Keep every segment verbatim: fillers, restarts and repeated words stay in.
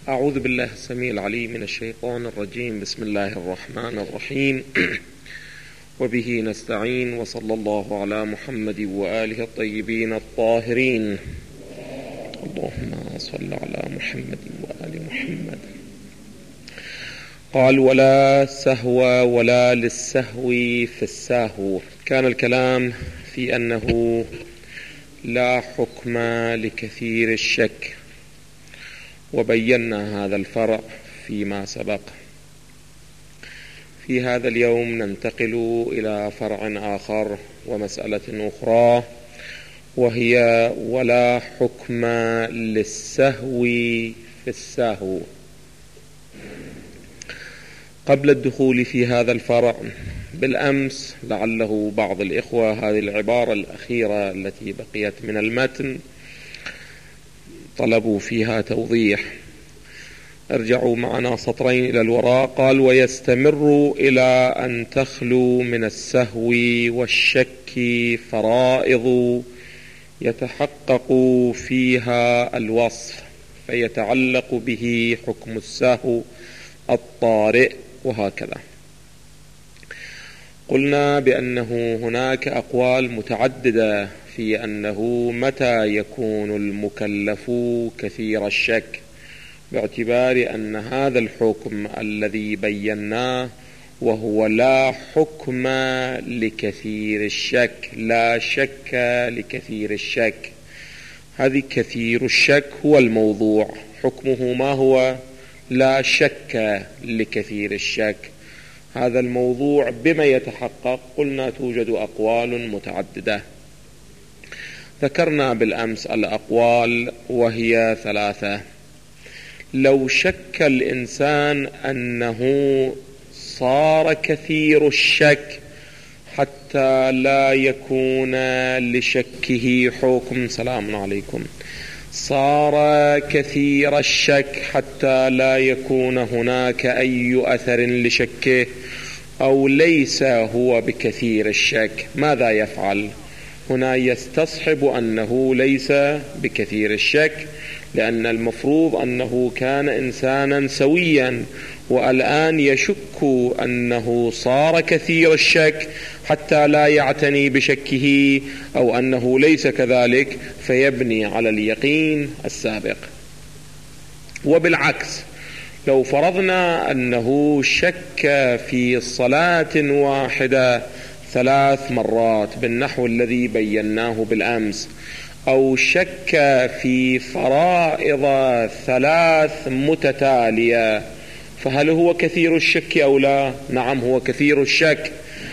أعوذ بالله السميع العليم من الشيطان الرجيم. بسم الله الرحمن الرحيم. وبه نستعين، وصلى الله على محمد وآله الطيبين الطاهرين. اللهم صل على محمد وآل محمد. قال: ولا سهو ولا للسهو في الساهو. كان الكلام في أنه لا حكم لكثير الشك، وبينا هذا الفرع فيما سبق. في هذا اليوم ننتقل إلى فرع آخر ومسألة أخرى، وهي ولا حكم للسهو في الساهو. قبل الدخول في هذا الفرع بالأمس، لعله بعض الإخوة هذه العبارة الأخيرة التي بقيت من المتن طلبوا فيها توضيح. ارجعوا معنا سطرين إلى الوراء. قال: ويستمر إلى أن تخلو من السهو والشك فرائض يتحقق فيها الوصف، فيتعلق به حكم السهو الطارئ، وهكذا. قلنا بأنه هناك أقوال متعددة في أنه متى يكون المكلف كثير الشك، باعتبار أن هذا الحكم الذي بيناه وهو لا حكم لكثير الشك، لا شك لكثير الشك. هذه كثير الشك هو الموضوع، حكمه ما هو؟ لا شك لكثير الشك. هذا الموضوع بما يتحقق؟ قلنا توجد أقوال متعددة. ذكرنا بالأمس الأقوال وهي ثلاثة. لو شك الإنسان أنه صار كثير الشك حتى لا يكون لشكه حكم، سلام عليكم، صار كثير الشك حتى لا يكون هناك أي أثر لشكه، أو ليس هو بكثير الشك، ماذا يفعل؟ هنا يستصحب أنه ليس بكثير الشك، لأن المفروض أنه كان إنسانا سويا، والآن يشك أنه صار كثير الشك حتى لا يعتني بشكه، أو أنه ليس كذلك، فيبني على اليقين السابق. وبالعكس، لو فرضنا أنه شك في صلاة واحدة ثلاث مرات بالنحو الذي بيناه بالأمس، أو شك في فرائض ثلاث متتالية، فهل هو كثير الشك أو لا؟ نعم، هو كثير الشك.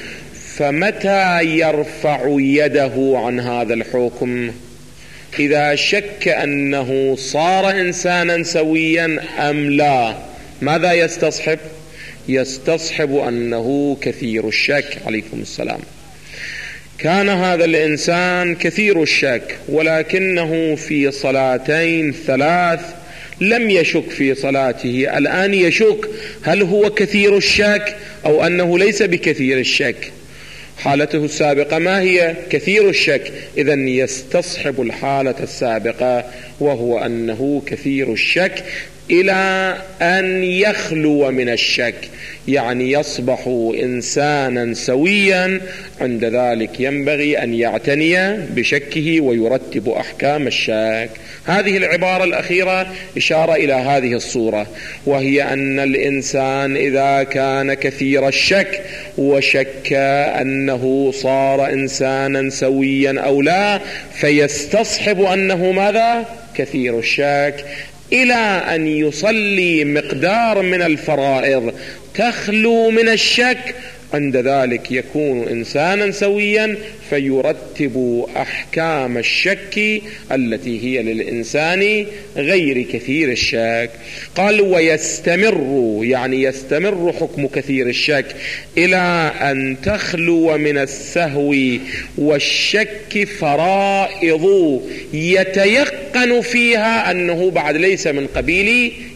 فمتى يرفع يده عن هذا الحكم؟ إذا شك أنه صار إنسانا سويا أم لا، ماذا يستصحب؟ يستصحب أنه كثير الشك. عليكم السلام. كان هذا الإنسان كثير الشك، ولكنه في صلاتين ثلاث لم يشك في صلاته، الآن يشك هل هو كثير الشك أو أنه ليس بكثير الشك. حالته السابقة ما هي؟ كثير الشك. إذن يستصحب الحالة السابقة، وهو أنه كثير الشك إلى أن يخلو من الشك، يعني يصبح إنسانا سويا. عند ذلك ينبغي أن يعتني بشكه ويرتب أحكام الشك. هذه العبارة الأخيرة إشارة إلى هذه الصورة، وهي أن الإنسان إذا كان كثير الشك وشك أنه صار إنسانا سويا أو لا، فيستصحب أنه ماذا؟ كثير الشك، إلى أن يصلي مقدار من الفرائض تخلو من الشك. عند ذلك يكون إنسانا سويا، فيرتب أحكام الشك التي هي للإنسان غير كثير الشك. قال: ويستمر، يعني يستمر حكم كثير الشك إلى أن تخلو من السهو والشك فرائض يتيقن فيها أنه بعد ليس من قبيل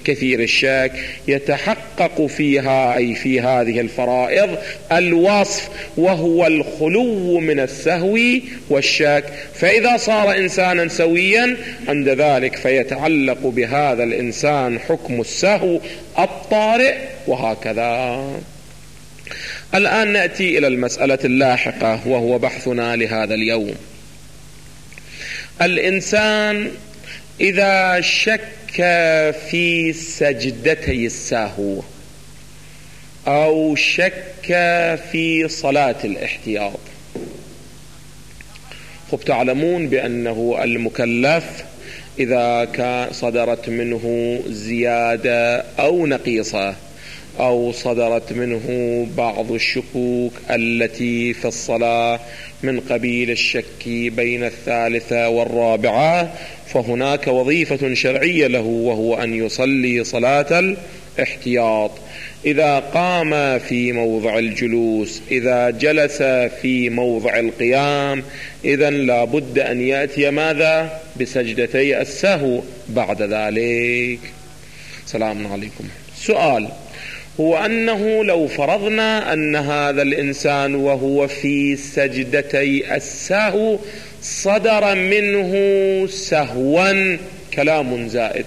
كثير الشك يتحقق فيها أي في هذه الفرائض الوصف، وهو الخلو من السهو والشك. فإذا صار إنسانا سويا عند ذلك فيتعلق بهذا الإنسان حكم السهو الطارئ، وهكذا. الآن نأتي إلى المسألة اللاحقة وهو بحثنا لهذا اليوم. الإنسان إذا شك في سجدتي السهو أو شك في صلاة الاحتياط، خب تعلمون بأنه المكلف إذا كان صدرت منه زيادة أو نقيصة أو صدرت منه بعض الشكوك التي في الصلاة من قبيل الشك بين الثالثة والرابعة، فهناك وظيفة شرعية له وهو أن يصلي صلاة الاحتياط. إذا قام في موضع الجلوس، إذا جلس في موضع القيام، إذن لا بد أن يأتي ماذا؟ بسجدتي السهو بعد ذلك. سلام عليكم. سؤال هو أنه لو فرضنا أن هذا الإنسان وهو في سجدتي السهو صدر منه سهوا كلام زائد،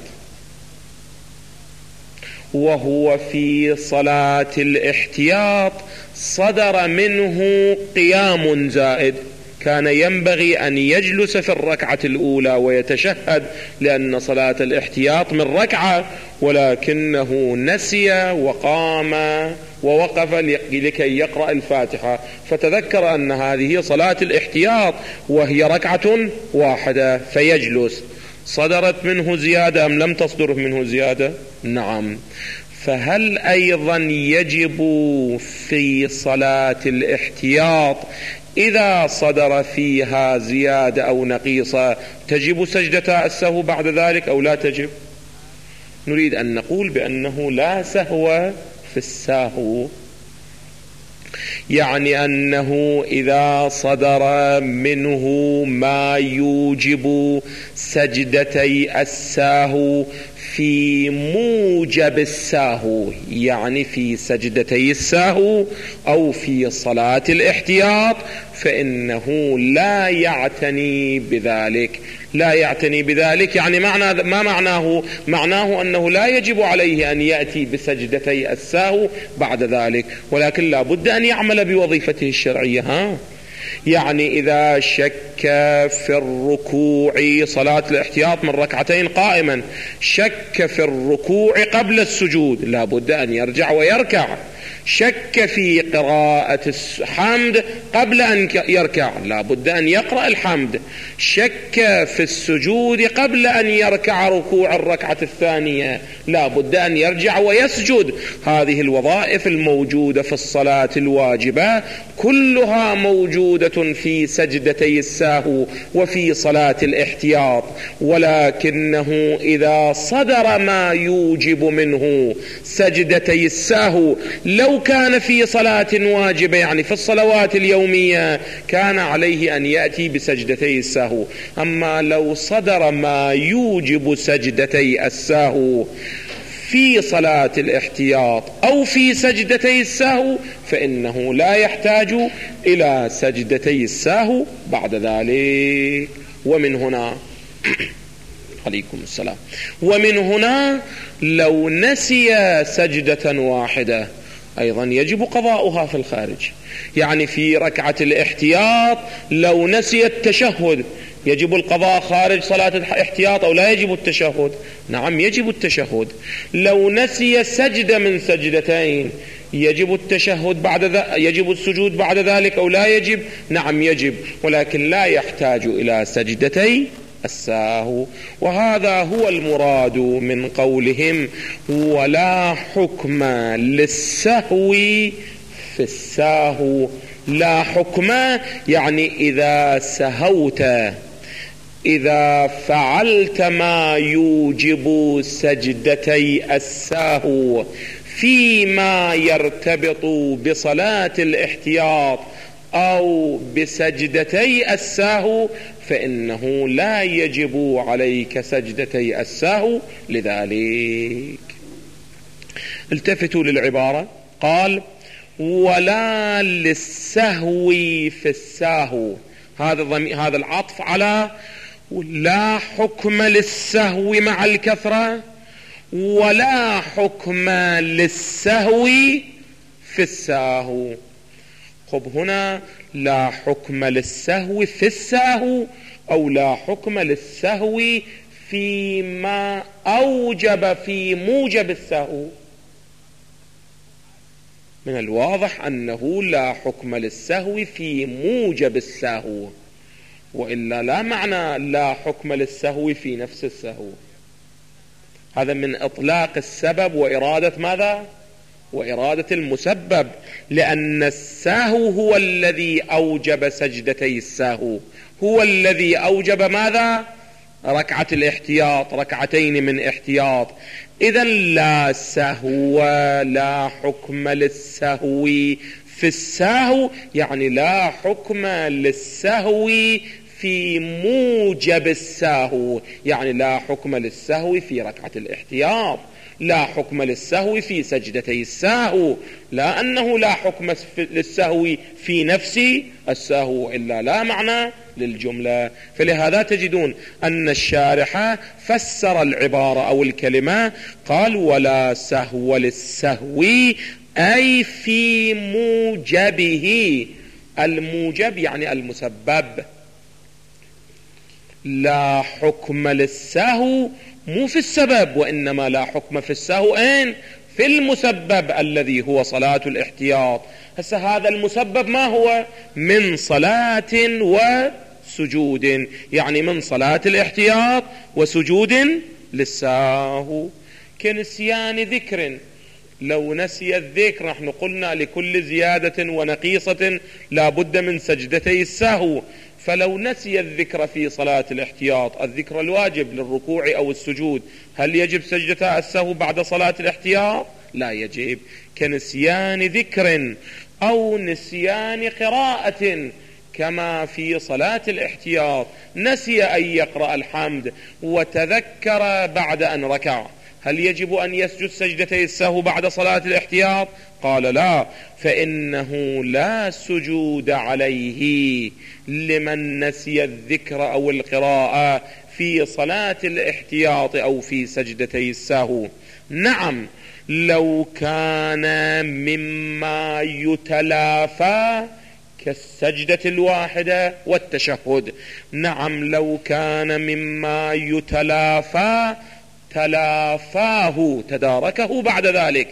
وهو في صلاة الاحتياط صدر منه قيام زائد، كان ينبغي أن يجلس في الركعة الأولى ويتشهد لأن صلاة الاحتياط من ركعة، ولكنه نسي وقام ووقف لكي يقرأ الفاتحة، فتذكر أن هذه صلاة الاحتياط وهي ركعة واحدة فيجلس. صدرت منه زيادة أم لم تصدر منه زيادة؟ نعم. فهل أيضا يجب في صلاة الاحتياط إذا صدر فيها زيادة أو نقيصة تجب سجدة السهو بعد ذلك أو لا تجب؟ نريد أن نقول بأنه لا سهو في السهو، يعني أنه إذا صدر منه ما يوجب سجدتي السهو في موجب السهو، يعني في سجدتي السهو أو في صلاة الاحتياط، فإنه لا يعتني بذلك. لا يعتني بذلك يعني معنى ما معناه؟ معناه أنه لا يجب عليه أن يأتي بسجدتي السهو بعد ذلك، ولكن لا بد أن يعمل بوظيفته الشرعية. ها يعني إذا شك في الركوع، صلاة الاحتياط من ركعتين قائما، شك في الركوع قبل السجود، لا بد أن يرجع ويركع. شك في قراءة الحمد قبل أن يركع، لا بد أن يقرأ الحمد. شك في السجود قبل أن يركع ركوع الركعة الثانية، لا بد أن يرجع ويسجد. هذه الوظائف الموجودة في الصلاة الواجبة كلها موجودة في سجدتي السهو وفي صلاة الاحتياط، ولكنه إذا صدر ما يوجب منه سجدتي السهو، لو كان في صلاة واجبة يعني في الصلوات اليومية كان عليه أن يأتي بسجدتي السهو. أما لو صدر ما يوجب سجدتي السهو في صلاة الاحتياط أو في سجدتي السهو فإنه لا يحتاج إلى سجدتي السهو بعد ذلك. ومن هنا عليكم السلام ومن هنا لو نسي سجدة واحدة أيضا يجب قضاؤها في الخارج. يعني في ركعة الاحتياط لو نسي التشهد يجب القضاء خارج صلاة الاحتياط أو لا يجب التشهد؟ نعم يجب التشهد. لو نسي سجدة من سجدتين يجب التشهد بعد ذلك، يجب السجود بعد ذلك أو لا يجب؟ نعم يجب، ولكن لا يحتاج إلى سجدتي السهو. وهذا هو المراد من قولهم ولا حكم للسهو في السهو. لا حكم يعني إذا سهوت، إذا فعلت ما يوجب سجدتي السهو فيما يرتبط بصلاة الاحتياط أو بسجدتي السهو فإنه لا يجب عليك سجدتي السهو لذلك. التفتوا للعبارة، قال ولا للسهو في الساهو، هذا هذا العطف على لا حكم للسهو مع الكثرة ولا حكم للسهو في الساهو. خب هنا لا حكم للسهو في الساهو أو لا حكم للسهو فيما أوجب في موجب السهو. من الواضح أنه لا حكم للسهو في موجب السهو، وإلا لا معنى لا حكم للسهو في نفس السهو. هذا من إطلاق السبب وإرادة ماذا؟ وإرادة المسبب، لأن السهو هو الذي أوجب سجدتي السهو، هو الذي أوجب ماذا؟ ركعة الاحتياط، ركعتين من احتياط. إذن لا سهو لا حكم للسهو في السهو، يعني لا حكم للسهو في موجب السهو، يعني لا حكم للسهو في ركعة الاحتياط، لا حكم للسهو في سجدتي السهو، لا أنه لا حكم للسهو في نفس السهو، إلا لا معنى للجملة. فلهذا تجدون أن الشارح فسر العبارة أو الكلمة، قال ولا سهو للسهو أي في موجبه، الموجب يعني المسبب. لا حكم للسهو مو في السبب، وإنما لا حكم في السهو أين؟ في المسبب الذي هو صلاة الاحتياط. هسه هذا المسبب ما هو؟ من صلاة وسجود، يعني من صلاة الاحتياط وسجود للسهو. كنسيان ذكر، لو نسي الذكر، نحن قلنا لكل زيادة ونقيصة لا بد من سجدتي السهو، فلو نسي الذكر في صلاة الاحتياط، الذكر الواجب للركوع أو السجود، هل يجب سجدتا السهو بعد صلاة الاحتياط؟ لا يجب. كنسيان ذكر أو نسيان قراءة، كما في صلاة الاحتياط نسي أن يقرأ الحمد وتذكر بعد أن ركع، هل يجب أن يسجد سجدتي السهو بعد صلاة الاحتياط؟ قال لا، فإنه لا سجود عليه لمن نسي الذكر أو القراءة في صلاة الاحتياط أو في سجدتي السهو. نعم لو كان مما يتلافى كالسجدة الواحدة والتشهد، نعم لو كان مما يتلافى تلافاه تداركه بعد ذلك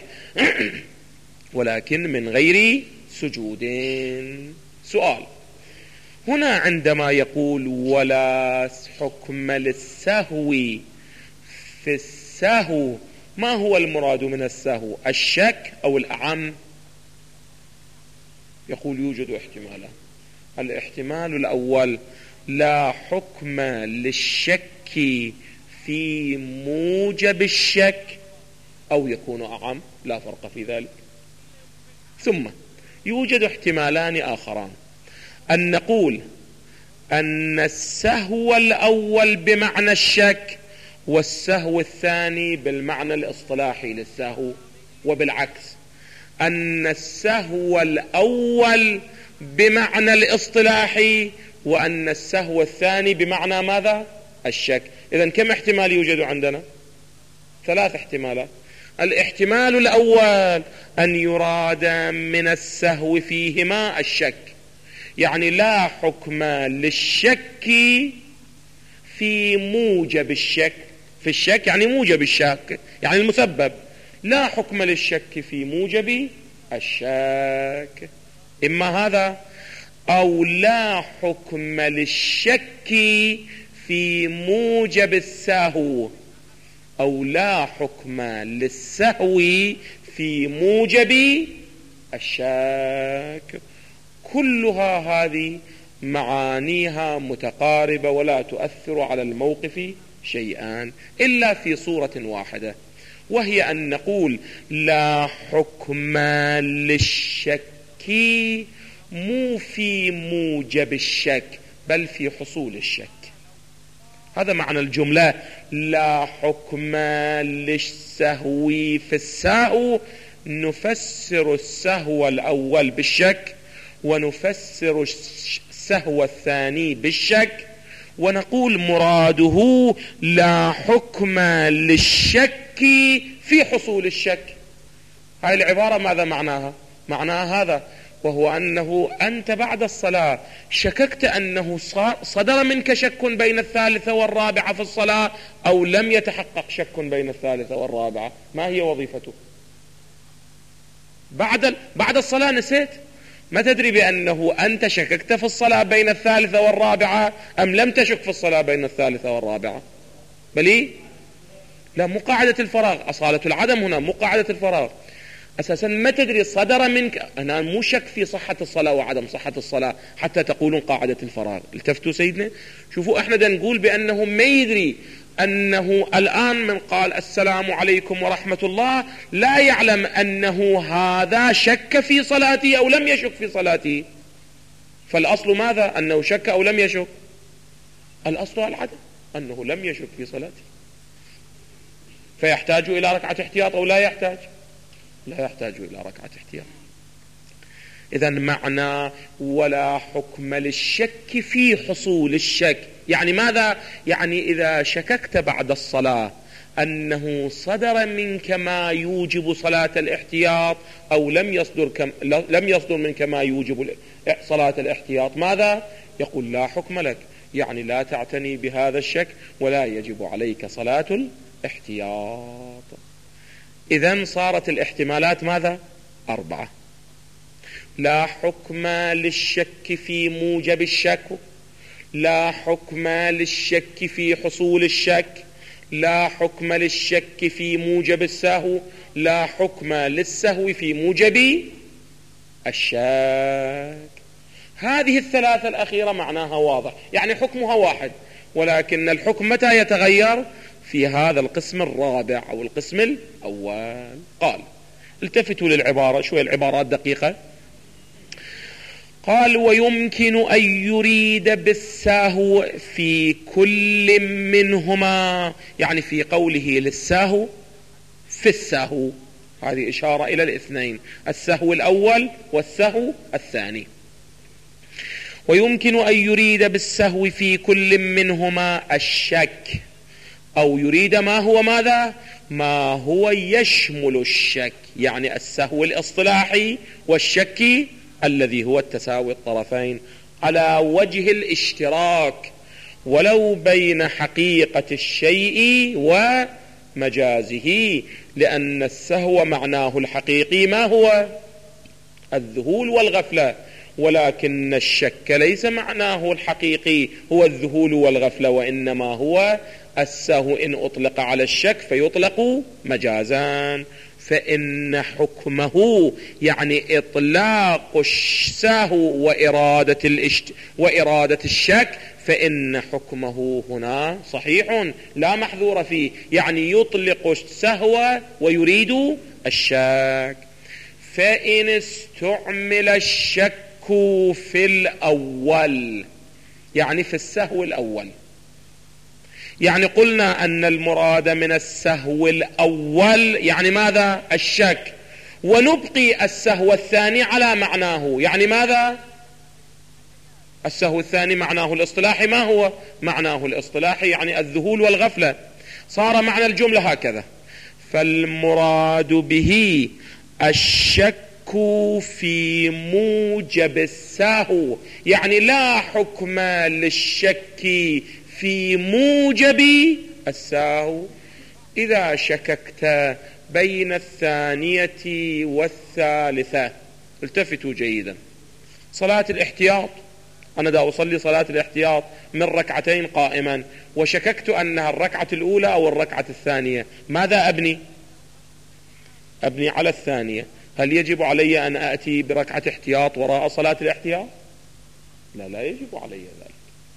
ولكن من غير سجود. سؤال هنا عندما يقول ولا حكم للسهو في السهو، ما هو المراد من السهو؟ الشك أو الأعم؟ يقول يوجد احتمالان. الاحتمال الأول لا حكم للشك في موجب الشك، أو يكون أعم، لا فرق في ذلك. ثم يوجد احتمالان آخران، أن نقول أن السهو الأول بمعنى الشك والسهو الثاني بالمعنى الاصطلاحي للسهو، وبالعكس أن السهو الأول بمعنى الاصطلاحي وأن السهو الثاني بمعنى ماذا؟ الشك. إذن كم احتمال يوجد عندنا؟ ثلاث احتمالات. الاحتمال الأول أن يراد من السهو فيهما الشك، يعني لا حكم للشك في موجب الشك، في الشك يعني موجب الشك يعني المسبب، لا حكم للشك في موجب الشك، إما هذا أو لا حكم للشك في موجب السهو، أو لا حكم للسهو في موجب الشك. كلها هذه معانيها متقاربة ولا تؤثر على الموقف شيئا إلا في صورة واحدة، وهي أن نقول لا حكم للشك مو في موجب الشك بل في حصول الشك. هذا معنى الجملة. لا حكم للسهو في السهو، نفسر السهو الأول بالشك، ونفسر السهو الثاني بالشك، ونقول مراده لا حكم للشك في حصول الشك. هاي العبارة ماذا معناها؟ معناها هذا، وهو أنه أنت بعد الصلاة شككت أنه صدر منك شك بين الثالثة والرابعة في الصلاة، أو لم يتحقق شك بين الثالثة والرابعة. ما هي وظيفته؟ بعد بعد الصلاة نسيت، ما تدري بأنه أنت شككت في الصلاة بين الثالثة والرابعة أم لم تشك في الصلاة بين الثالثة والرابعة. بلي لا، مو قاعدة الفراغ، أصالة العدم هنا مو قاعدة الفراغ. أساسا ما تدري صدر منك، أنا مو شك في صحة الصلاة وعدم صحة الصلاة حتى تقولون قاعدة الفراغ. التفتوا سيدنا، شوفوا احنا دا نقول بأنه ما يدري أنه الآن من قال السلام عليكم ورحمة الله لا يعلم أنه هذا شك في صلاته أو لم يشك في صلاته. فالأصل ماذا؟ أنه شك أو لم يشك. الأصل العدم، أنه لم يشك في صلاته، فيحتاج إلى ركعة احتياط أو لا يحتاج؟ لا يحتاج إلى ركعة احتياط. إذن معنى ولا حكم للشك في حصول الشك، يعني ماذا؟ يعني إذا شككت بعد الصلاة أنه صدر منك ما يوجب صلاة الاحتياط أو لم يصدر, كم لم يصدر منك ما يوجب صلاة الاحتياط، ماذا؟ يقول لا حكم لك، يعني لا تعتني بهذا الشك ولا يجب عليك صلاة الاحتياط. إذن صارت الاحتمالات ماذا؟ أربعة. لا حكم للشك في موجب الشك، لا حكم للشك في حصول الشك، لا حكم للشك في موجب السهو، لا حكم للسهو في موجب الشك. هذه الثلاثة الأخيرة معناها واضح، يعني حكمها واحد، ولكن الحكم متى يتغير؟ في هذا القسم الرابع أو القسم الأول. قال التفتوا للعبارة، شوية العبارات دقيقة. قال ويمكن أن يريد بالسهو في كل منهما، يعني في قوله للسهو في السهو، هذه إشارة إلى الاثنين، السهو الأول والسهو الثاني. ويمكن أن يريد بالسهو في كل منهما الشك، أو يريد ما هو ماذا؟ ما هو يشمل الشك، يعني السهو الاصطلاحي والشك الذي هو التساوي الطرفين على وجه الاشتراك، ولو بين حقيقة الشيء ومجازه، لأن السهو معناه الحقيقي ما هو؟ الذهول والغفلة، ولكن الشك ليس معناه الحقيقي هو الذهول والغفلة، وإنما هو السهو إن أطلق على الشك فيطلق مجازان. فإن حكمه يعني إطلاق السهو وإرادة, الاشت... وإرادة الشك، فإن حكمه هنا صحيح لا محذور فيه، يعني يطلق السهو ويريد الشك. فإن استعمل الشك في الأول، يعني في السهو الأول، يعني قلنا أن المراد من السهو الأول يعني ماذا؟ الشك، ونبقي السهو الثاني على معناه، يعني ماذا؟ السهو الثاني معناه الاصطلاحي ما هو؟ معناه الاصطلاحي يعني الذهول والغفلة. صار معنى الجملة هكذا: فالمراد به الشك في موجب السهو، يعني لا حكم للشك في موجب السهو إذا شككت بين الثانية والثالثة. التفتوا جيدا، صلاة الاحتياط، أنا دا أصلي صلاة الاحتياط من ركعتين قائما، وشككت أنها الركعة الأولى أو الركعة الثانية، ماذا أبني؟ أبني على الثانية. هل يجب علي أن أأتي بركعة احتياط وراء صلاة الاحتياط؟ لا، لا يجب علي ذلك.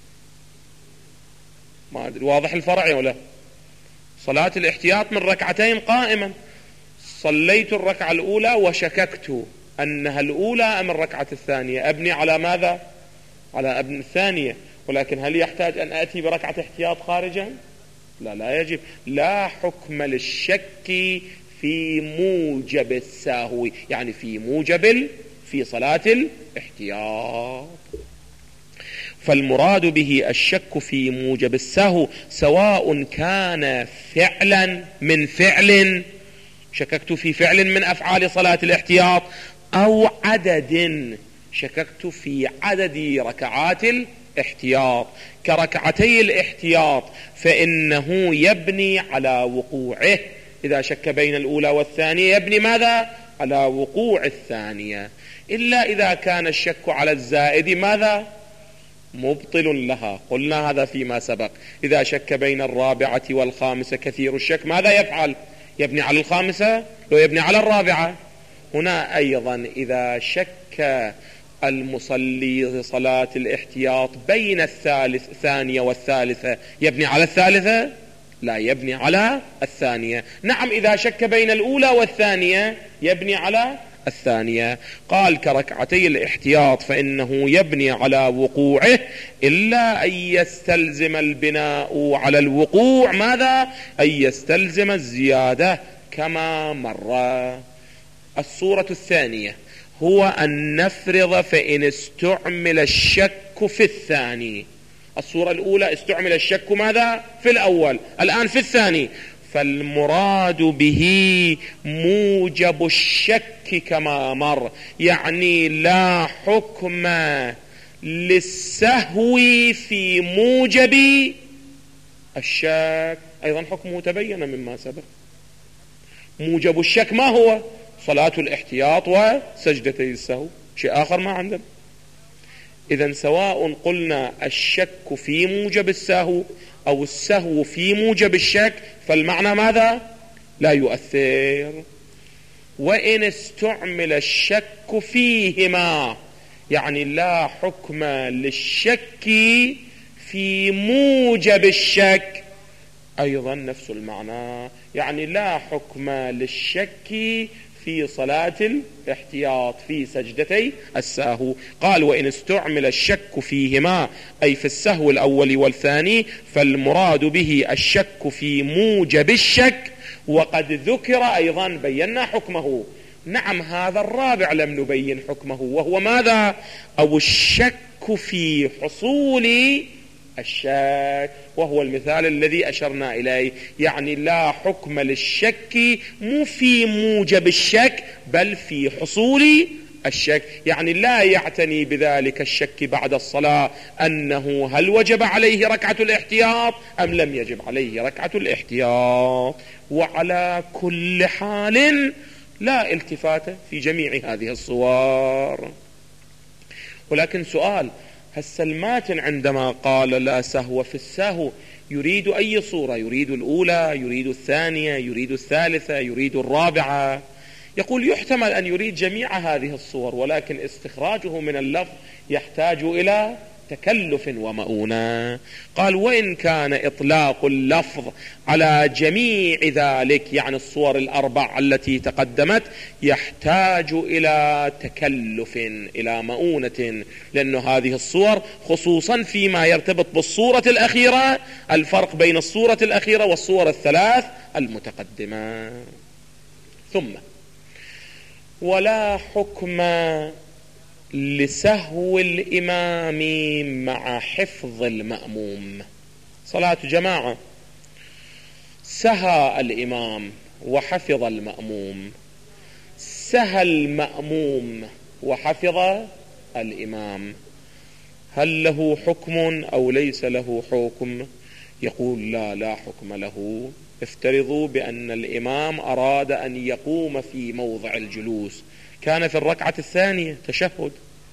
ما أدري واضح الفرع ولا؟ صلاة الاحتياط من ركعتين قائما، صليت الركعة الأولى وشككت أنها الأولى أم الركعة الثانية، أبني على ماذا؟ على ابن الثانية. ولكن هل يحتاج أن آتي بركعة احتياط خارجا؟ لا لا يجب. لا حكم للشك في موجب السهو، يعني في موجب في صلاة الاحتياط. فالمراد به الشك في موجب السهو سواء كان فعلا من فعل، شككت في فعل من أفعال صلاة الاحتياط، أو عدد، شككت في عدد ركعات الاحتياط كركعتي الاحتياط، فإنه يبني على وقوعه. إذا شك بين الأولى والثانية يبني ماذا؟ على وقوع الثانية. إلا إذا كان الشك على الزائد ماذا؟ مبطل لها. قلنا هذا فيما سبق. إذا شك بين الرابعة والخامسة كثير الشك ماذا يفعل؟ يبني على الخامسة لو يبني على الرابعة. هنا أيضا إذا شك المصلي صلاة الاحتياط بين الثالث الثانية والثالثة يبني على الثالثة؟ لا، يبني على الثانية. نعم، إذا شك بين الأولى والثانية يبني على الثانية. قال كركعتي الاحتياط فإنه يبني على وقوعه، إلا أن يستلزم البناء على الوقوع ماذا؟ أن يستلزم الزيادة كما مر. الصورة الثانية هو أن نفرض فإن استعمل الشك في الثاني. الصورة الأولى استعمل الشك ماذا؟ في الأول، الآن في الثاني. فالمراد به موجب الشك كما مر، يعني لا حكم للسهو في موجب الشك. أيضا حكمه تبين مما سبق. موجب الشك ما هو؟ صلاة الاحتياط وسجدتي السهو، شيء آخر ما عندنا. إذن سواء قلنا الشك في موجب السهو أو السهو في موجب الشك فالمعنى ماذا؟ لا يؤثر. وإن استعمل الشك فيهما، يعني لا حكم للشك في موجب الشك، أيضا نفس المعنى، يعني لا حكم للشك في صلاة الاحتياط في سجدتي السهو. قال وإن استعمل الشك فيهما أي في السهو الأول والثاني، فالمراد به الشك في موجب الشك، وقد ذكر أيضا بينا حكمه. نعم، هذا الرابع لم نبين حكمه، وهو ماذا؟ أو الشك في حصول الشك، وهو المثال الذي أشرنا إليه. يعني لا حكم للشك مو في موجب الشك بل في حصول الشك، يعني لا يعتني بذلك الشك بعد الصلاة أنه هل وجب عليه ركعة الاحتياط أم لم يجب عليه ركعة الاحتياط. وعلى كل حال لا التفات في جميع هذه الصور. ولكن سؤال، هسه الماتن عندما قال لا سهو في السهو يريد أي صورة؟ يريد الأولى، يريد الثانية، يريد الثالثة، يريد الرابعة؟ يقول يحتمل أن يريد جميع هذه الصور، ولكن استخراجه من اللفظ يحتاج إلى تكلف ومؤونة. قال وإن كان إطلاق اللفظ على جميع ذلك، يعني الصور الأربع التي تقدمت، يحتاج إلى تكلف، إلى مؤونة، لأن هذه الصور خصوصا فيما يرتبط بالصورة الأخيرة، الفرق بين الصورة الأخيرة والصور الثلاث المتقدمة. ثم ولا حكم لسهو الإمام مع حفظ المأموم. صلاة جماعة، سهى الإمام وحفظ المأموم، سهى المأموم وحفظ الإمام، هل له حكم أو ليس له حكم؟ يقول لا، لا حكم له. افترضوا بأن الإمام أراد أن يقوم في موضع الجلوس، كان في الركعة الثانية تشهد،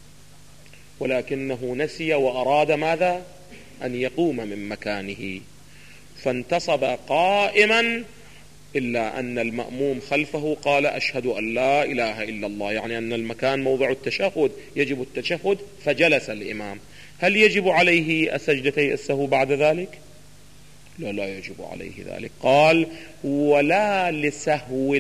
ولكنه نسي وأراد ماذا؟ أن يقوم من مكانه، فانتصب قائما، إلا أن المأموم خلفه قال أشهد أن لا إله إلا الله، يعني أن المكان موضع التشهد يجب التشهد، فجلس الإمام. هل يجب عليه السجدتي السهو بعد ذلك؟ لا، لا يجب عليه ذلك. قال ولا لسهو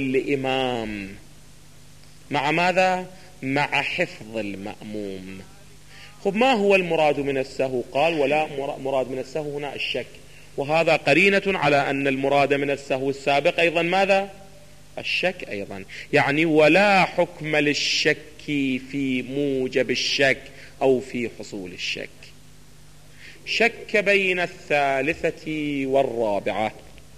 الإمام، مع ماذا؟ مع حفظ المأموم. خب ما هو المراد من السهو؟ قال ولا مراد من السهو هنا الشك، وهذا قرينة على أن المراد من السهو السابق أيضا ماذا؟ الشك أيضا. يعني ولا حكم للشك في موجب الشك أو في حصول الشك. شك بين الثالثة والرابعة،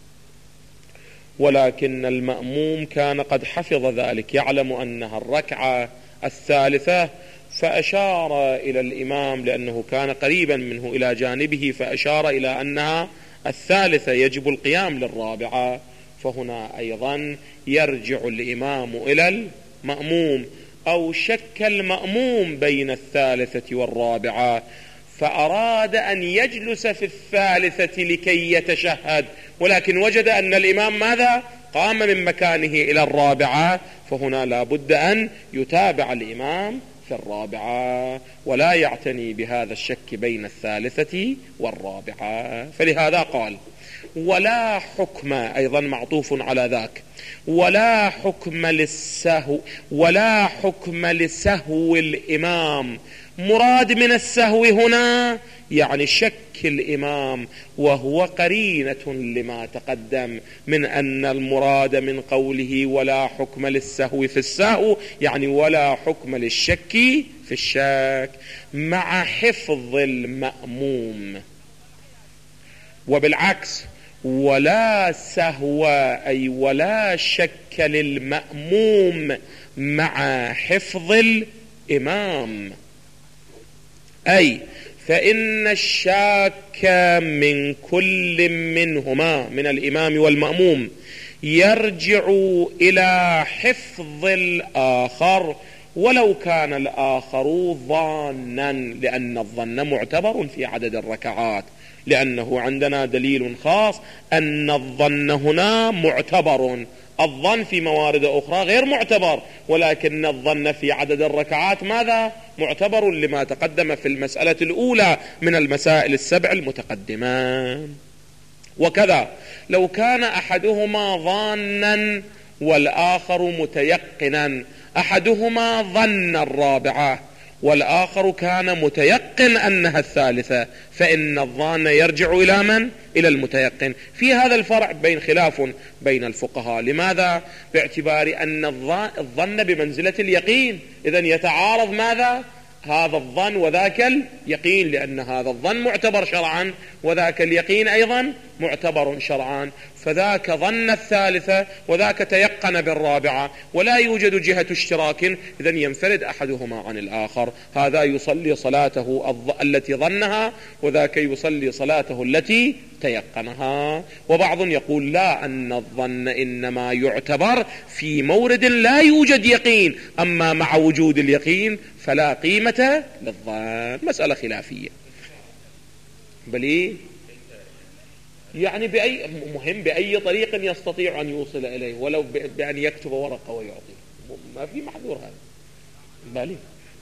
ولكن المأموم كان قد حفظ ذلك، يعلم أنها الركعة الثالثة، فأشار إلى الإمام لأنه كان قريبا منه إلى جانبه، فأشار إلى أنها الثالثة يجب القيام للرابعة. فهنا أيضا يرجع الإمام إلى المأموم. أو شك المأموم بين الثالثة والرابعة فأراد أن يجلس في الثالثة لكي يتشهد، ولكن وجد أن الإمام ماذا؟ قام من مكانه إلى الرابعة، فهنا لا بد أن يتابع الإمام في الرابعة ولا يعتني بهذا الشك بين الثالثة والرابعة. فلهذا قال ولا حكم، أيضا معطوف على ذاك، ولا حكم للسهو، ولا حكم لسهو الإمام. مراد من السهو هنا يعني شك الإمام، وهو قرينة لما تقدم من أن المراد من قوله ولا حكم للسهو في السهو يعني ولا حكم للشك في الشك، مع حفظ المأموم. وبالعكس ولا سهو أي ولا شك للمأموم مع حفظ الإمام، أي فإن الشاك من كل منهما من الإمام والمأموم يرجع إلى حفظ الآخر ولو كان الآخر ظانا، لأن الظن معتبر في عدد الركعات، لأنه عندنا دليل خاص أن الظن هنا معتبر. الظن في موارد أخرى غير معتبر، ولكن الظن في عدد الركعات ماذا؟ معتبر، لما تقدم في المسألة الأولى من المسائل السبع المتقدمة. وكذا لو كان أحدهما ظانا والآخر متيقنا، أحدهما ظن الرابعة والآخر كان متيقن أنها الثالثة، فإن الظان يرجع إلى من؟ إلى المتيقن. في هذا الفرع بين خلاف بين الفقهاء. لماذا؟ باعتبار أن الظن بمنزلة اليقين، إذن يتعارض ماذا؟ هذا الظن وذاك اليقين، لأن هذا الظن معتبر شرعا وذاك اليقين أيضا معتبر شرعا، فذاك ظن الثالثة وذاك تيقن بالرابعة، ولا يوجد جهة اشتراك، إذن ينفرد أحدهما عن الآخر. هذا يصلي صلاته التي ظنها وذاك يصلي صلاته التي تيقنها. وبعض يقول لا، أن الظن إنما يعتبر في مورد لا يوجد يقين، أما مع وجود اليقين فلا قيمة للظن. مسألة خلافية. بل يعني بأي مهم بأي طريق يستطيع أن يوصل إليه، ولو بأن يكتب ورقة ويعطي، ما في محذور هذا. بل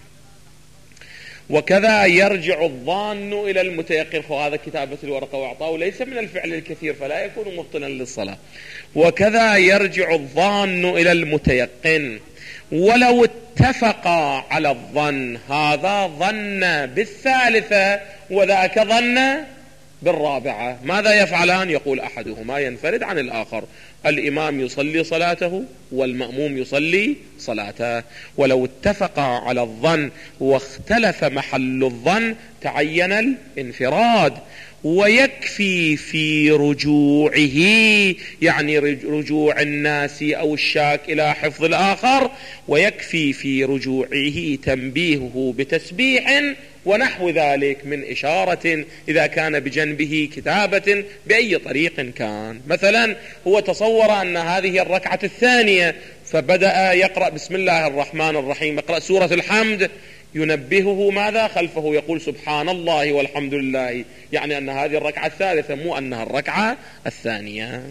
وكذا يرجع الظان إلى المتيقن، فهذا كتابة الورقة وإعطاءه ليس من الفعل الكثير فلا يكون مبطلا للصلاة. وكذا يرجع الظان إلى المتيقن ولو اتفقا على الظن، هذا ظن بالثالثة وذاك ظن بالرابعة، ماذا يفعلان؟ يقول أحدهما ينفرد عن الآخر، الإمام يصلي صلاته والمأموم يصلي صلاته. ولو اتفقا على الظن واختلف محل الظن تعين الانفراد. ويكفي في رجوعه، يعني رجوع الناس أو الشاك إلى حفظ الآخر، ويكفي في رجوعه تنبيهه بتسبيح ونحو ذلك من إشارة إذا كان بجنبه كتابة بأي طريق كان. مثلا هو تصور أن هذه الركعة الثانية فبدأ يقرأ بسم الله الرحمن الرحيم، يقرأ سورة الحمد، ينبهه ماذا خلفه؟ يقول سبحان الله والحمد لله، يعني أن هذه الركعة الثالثة مو أنها الركعة الثانية.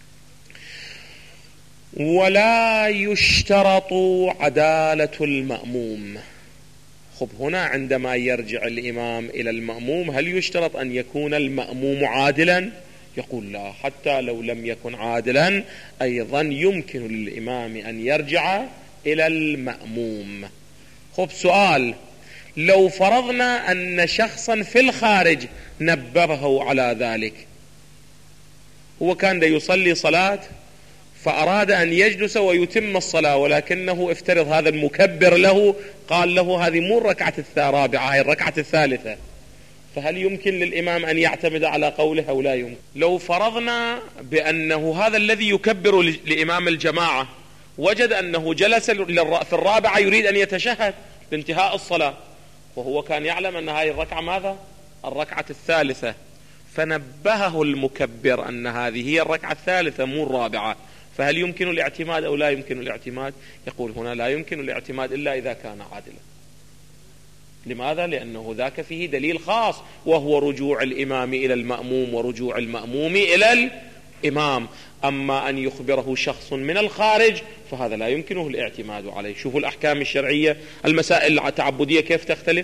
ولا يشترط عدالة المأموم. خب هنا عندما يرجع الإمام إلى المأموم هل يشترط أن يكون المأموم عادلا؟ يقول لا، حتى لو لم يكن عادلا أيضا يمكن للإمام أن يرجع إلى المأموم. خب سؤال، لو فرضنا أن شخصا في الخارج نبهه على ذلك، هو كان يصلي صلاة فأراد أن يجلس ويتم الصلاة، ولكنه افترض هذا المكبر له قال له هذه مو الركعة الرابعة، هي الركعة الثالثة، فهل يمكن للإمام أن يعتمد على قوله أو لا يمكن؟ لو فرضنا بأنه هذا الذي يكبر لإمام الجماعة وجد أنه جلس في الرابعة يريد أن يتشهد بانتهاء الصلاة، وهو كان يعلم أن هذه الركعة ماذا؟ الركعة الثالثة، فنبهه المكبر أن هذه هي الركعة الثالثة مو الرابعة، فهل يمكن الاعتماد أو لا يمكن الاعتماد؟ يقول هنا لا يمكن الاعتماد إلا إذا كان عادلا. لماذا؟ لأنه ذاك فيه دليل خاص، وهو رجوع الإمام إلى المأموم ورجوع المأموم إلى الإمام. أما أن يخبره شخص من الخارج فهذا لا يمكنه الاعتماد عليه. شوفوا الأحكام الشرعية، المسائل التعبدية كيف تختلف؟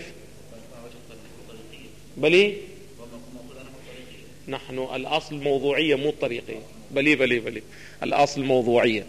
بلي نحن الأصل موضوعية مو الطريقية. بلي بلي بلي الأصل موضوعية.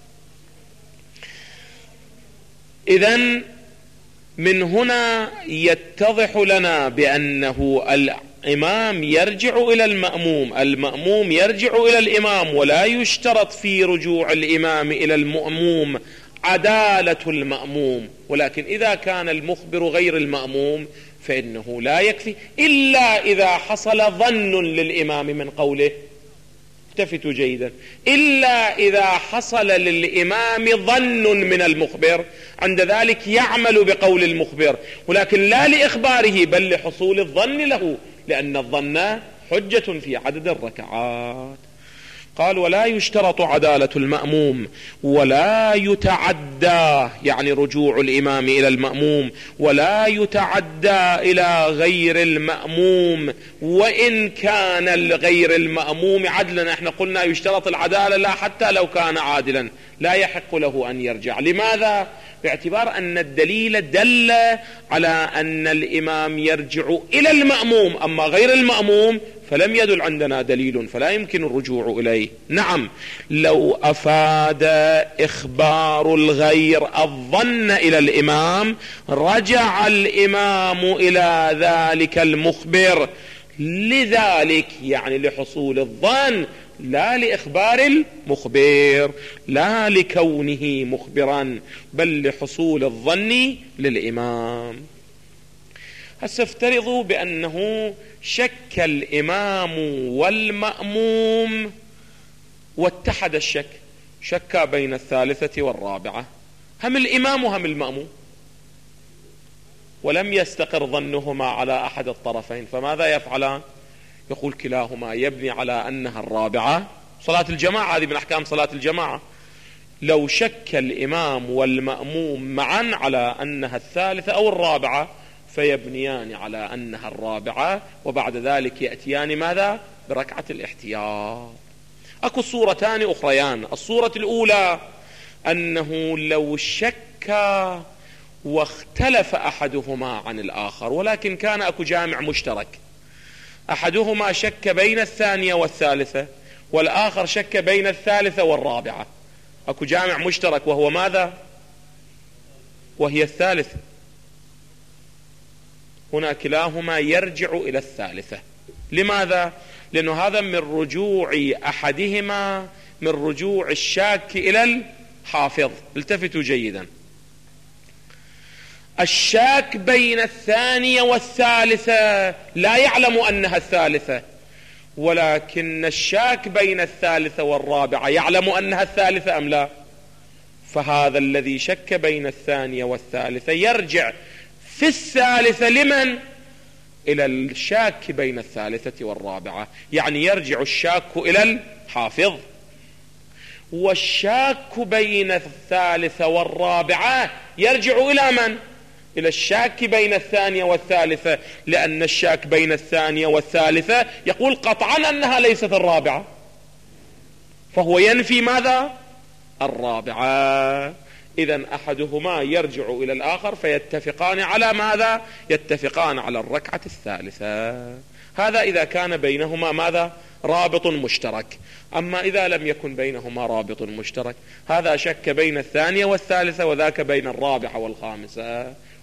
إذن من هنا يتضح لنا بأنه الإمام يرجع إلى المأموم، المأموم يرجع إلى الإمام، ولا يشترط في رجوع الإمام إلى المأموم عدالة المأموم، ولكن إذا كان المخبر غير المأموم فإنه لا يكفي إلا إذا حصل ظن للإمام من قوله. التفتوا جيدا، إلا إذا حصل للإمام ظن من المخبر، عند ذلك يعمل بقول المخبر، ولكن لا لإخباره بل لحصول الظن له، لأن الظن حجة في عدد الركعات. قال ولا يشترط عدالة المأموم ولا يتعدى، يعني رجوع الإمام إلى المأموم، ولا يتعدى إلى غير المأموم وإن كان الغير المأموم عدلا. احنا قلنا يشترط العدالة، لا حتى لو كان عادلا لا يحق له أن يرجع. لماذا؟ باعتبار أن الدليل دل على أن الإمام يرجع إلى المأموم، أما غير المأموم فلم يدل عندنا دليل فلا يمكن الرجوع إليه. نعم لو أفاد إخبار الغير الظن إلى الإمام رجع الإمام إلى ذلك المخبر، لذلك يعني لحصول الظن لا لإخبار المخبر، لا لكونه مخبرا بل لحصول الظن للإمام. هسه افترضوا بأنه شك الإمام والمأموم واتحد الشك، شك بين الثالثة والرابعة، هم الإمام وهم المأموم، ولم يستقر ظنهما على أحد الطرفين، فماذا يفعلان؟ يقول كلاهما يبني على أنها الرابعة. صلاة الجماعة هذه من أحكام صلاة الجماعة، لو شك الإمام والمأموم معا على أنها الثالثة أو الرابعة فيبنيان على أنها الرابعة، وبعد ذلك يأتيان ماذا؟ بركعة الاحتياط. أكو صورتان أخريان. الصورة الأولى أنه لو شك واختلف أحدهما عن الآخر، ولكن كان أكو جامع مشترك، أحدهما شك بين الثانية والثالثة والآخر شك بين الثالثة والرابعة، أكو جامع مشترك وهو ماذا؟ وهي الثالثة. هنا كلاهما يرجع إلى الثالثة. لماذا؟ لأنه هذا من رجوع أحدهما، من رجوع الشاك إلى الحافظ. التفتوا جيدا، الشاك بين الثانية والثالثة لا يعلم أنها الثالثة، ولكن الشاك بين الثالثة والرابعة يعلم أنها الثالثة أم لا؟ فهذا الذي شك بين الثانية والثالثة يرجع في الثالثة لمن؟ إلى الشاك بين الثالثة والرابعة، يعني يرجع الشاك إلى الحافظ، والشاك بين الثالثة والرابعة يرجع إلى من؟ إلى الشاك بين الثانية والثالثة، لأن الشاك بين الثانية والثالثة يقول قطعا أنها ليست الرابعة، فهو ينفي ماذا؟ الرابعة. إذن أحدهما يرجع إلى الآخر فيتفقان على ماذا؟ يتفقان على الركعة الثالثة. هذا إذا كان بينهما ماذا؟ رابط مشترك. أما إذا لم يكن بينهما رابط مشترك، هذا شك بين الثانية والثالثة وذاك بين الرابعة والخامسة،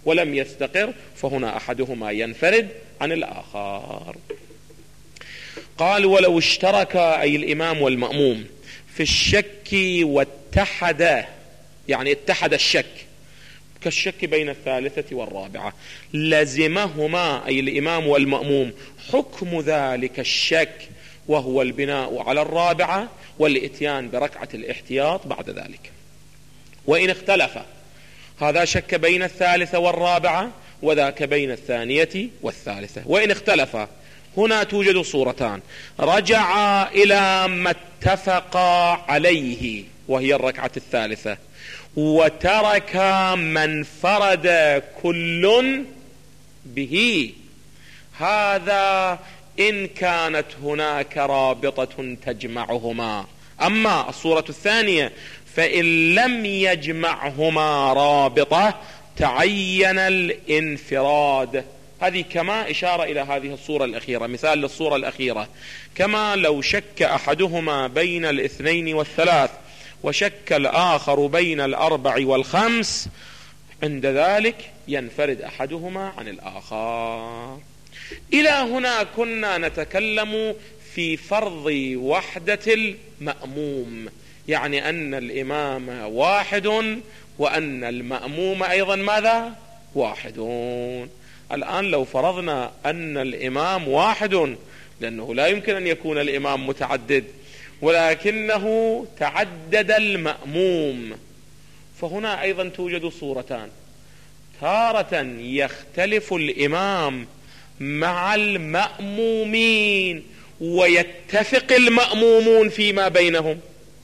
ولم يستقر، فهنا أحدهما ينفرد عن الآخر. قال ولو اشترك أي الإمام والمأموم في الشك واتحدا، يعني اتحد الشك كالشك بين الثالثة والرابعة، لزمهما أي الإمام والمأموم حكم ذلك الشك، وهو البناء على الرابعة والإتيان بركعة الاحتياط بعد ذلك. وإن اختلف، هذا شك بين الثالثة والرابعة وذاك بين الثانية والثالثة. وإن اختلف، هنا توجد صورتان: رجع إلى ما اتفقا عليه وهي الركعة الثالثة، وترك ما انفرد كل به. هذا إن كانت هناك رابطة تجمعهما. أما الصورة الثانية فإن لم يجمعهما رابطة تعين الانفراد. هذه كما إشارة إلى هذه الصورة الأخيرة، مثال للصورة الأخيرة، كما لو شك أحدهما بين الاثنين والثلاث وشك الآخر بين الأربع والخمس، عند ذلك ينفرد أحدهما عن الآخر. إلى هنا كنا نتكلم في فرض وحدة المأموم، يعني أن الإمام واحد وأن المأموم أيضا ماذا؟ واحدون. الآن لو فرضنا أن الإمام واحد، لأنه لا يمكن أن يكون الإمام متعدد، ولكنه تعدد المأموم، فهنا أيضا توجد صورتان: تارة يختلف الإمام مع المأمومين ويتفق المأمومون فيما بينهم،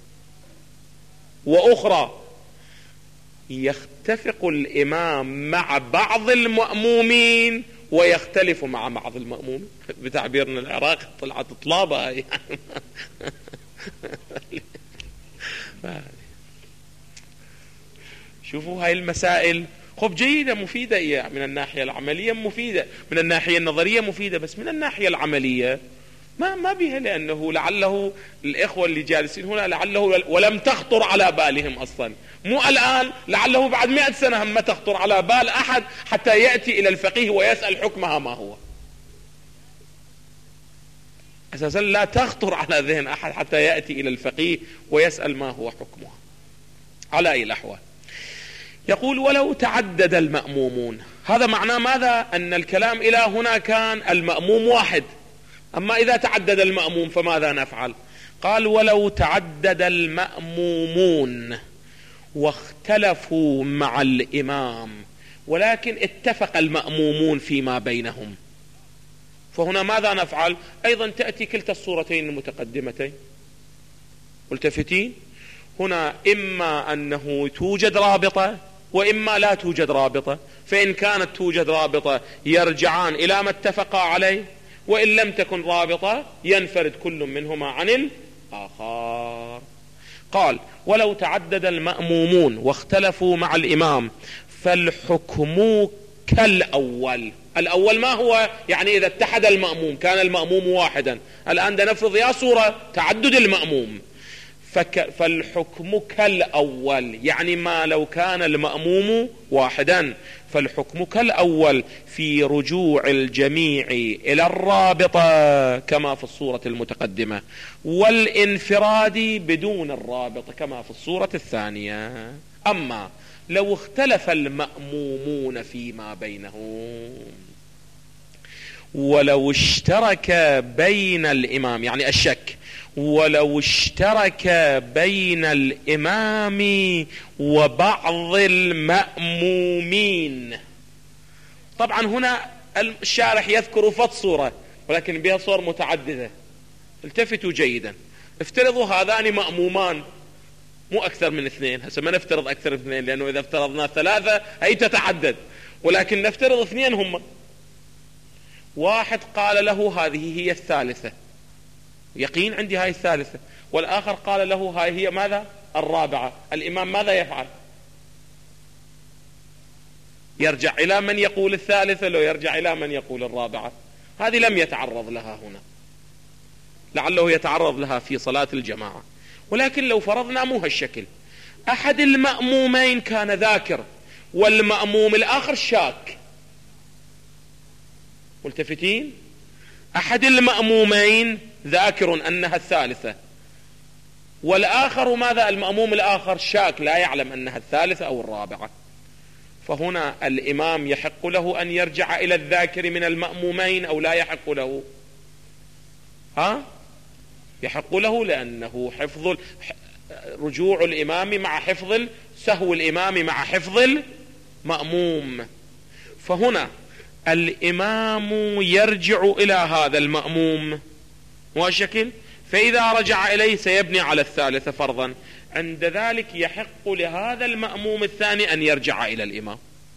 وأخرى يختفق الإمام مع بعض المأمومين ويختلف مع بعض المأمومين. بتعبيرنا العراقي طلعت طلابة يعني. شوفوا هاي المسائل خب جيدة مفيدة من الناحية العملية، مفيدة من الناحية النظرية مفيدة، بس من الناحية العملية ما ما بها، لأنه لعله الإخوة اللي جالسين هنا لعله ولم تخطر على بالهم أصلا، مو الآن، لعله بعد مئة سنة هم ما تخطر على بال أحد حتى يأتي إلى الفقيه ويسأل حكمها ما هو. أساسا لا تخطر على ذهن أحد حتى يأتي إلى الفقيه ويسأل ما هو حكمها. على أي الأحوال، يقول ولو تعدد المأمومون، هذا معناه ماذا؟ أن الكلام إلى هنا كان المأموم واحد، أما إذا تعدد المأموم فماذا نفعل؟ قال ولو تعدد المأمومون واختلفوا مع الإمام ولكن اتفق المأمومون فيما بينهم، فهنا ماذا نفعل؟ أيضا تأتي كلتا الصورتين المتقدمتين. ملتفتين؟ هنا إما أنه توجد رابطة وإما لا توجد رابطة، فإن كانت توجد رابطة يرجعان إلى ما اتفقا عليه، وإن لم تكن رابطة ينفرد كل منهما عن الآخر. قال ولو تعدد المأمومون واختلفوا مع الإمام فالحكم كالأول. الأول ما هو؟ يعني إذا اتحد المأموم كان المأموم واحدا. الآن ده نفرض يا صورة تعدد المأموم، فك فالحكم كالأول، يعني ما لو كان المأموم واحدا فالحكم كالأول في رجوع الجميع إلى الرابطة كما في الصورة المتقدمة، والانفراد بدون الرابطة كما في الصورة الثانية. أما لو اختلف المأمومون فيما بينهم ولو اشترك بين الإمام، يعني الشك، ولو اشترك بين الإمام وبعض المأمومين. طبعا هنا الشارح يذكر فقط صورة ولكن بها صور متعددة. التفتوا جيدا، افترضوا هذان مأمومان مو أكثر من اثنين، هسه ما نفترض أكثر من اثنين لأنه إذا افترضنا ثلاثة هي تتعدد، ولكن نفترض اثنين هم. واحد قال له هذه هي الثالثة، يقين عندي هاي الثالثة، والآخر قال له هاي هي ماذا؟ الرابعة. الإمام ماذا يفعل؟ يرجع إلى من يقول الثالثة لو يرجع إلى من يقول الرابعة؟ هذه لم يتعرض لها هنا، لعله يتعرض لها في صلاة الجماعة. ولكن لو فرضنا مو هالشكل، أحد المأمومين كان ذاكر والمأموم الآخر شاك. ملتفتين؟ أحد المأمومين ذاكر أنها الثالثة، والآخر ماذا؟ المأموم الآخر شاك لا يعلم أنها الثالثة أو الرابعة. فهنا الإمام يحق له أن يرجع إلى الذاكر من المأمومين أو لا يحق له؟ ها؟ يحق له، لأنه حفظ رجوع الإمام مع حفظ سهو الإمام مع حفظ المأموم. فهنا الإمام يرجع إلى هذا المأموم وشكل، فإذا رجع إليه سيبني على الثالثة فرضا، عند ذلك يحق لهذا المأموم الثاني أن يرجع إلى الإمام.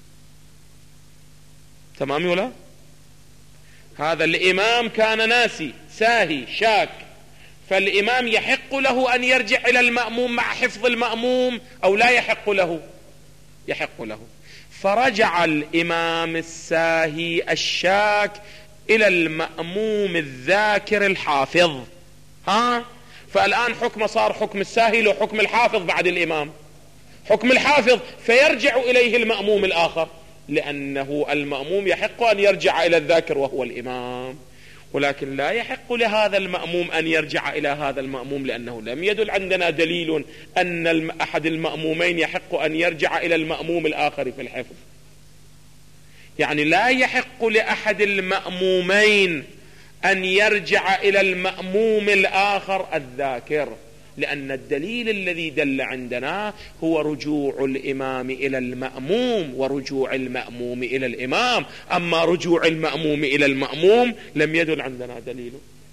تمام ولا؟ هذا الإمام كان ناسي ساهي شاك، فالإمام يحق له أن يرجع إلى المأموم مع حفظ المأموم أو لا يحق له؟ يحق له. فرجع الإمام الساهي الشاك إلى المأموم الذاكر الحافظ. ها؟ فالآن حكم صار حكم الساهي لو حكم الحافظ بعد الإمام، حكم الحافظ، فيرجع إليه المأموم الآخر، لأنه المأموم يحق أن يرجع إلى الذاكر وهو الإمام، ولكن لا يحق لهذا المأموم أن يرجع إلى هذا المأموم، لأنه لم يدل عندنا دليل أن أحد المأمومين يحق أن يرجع إلى المأموم الآخر في الحفظ. يعني لا يحق لأحد المأمومين أن يرجع إلى المأموم الآخر الذاكر، لأن الدليل الذي دل عندنا هو رجوع الإمام إلى المأموم ورجوع المأموم إلى الإمام. أما رجوع المأموم إلى المأموم لم يدل عندنا دليل.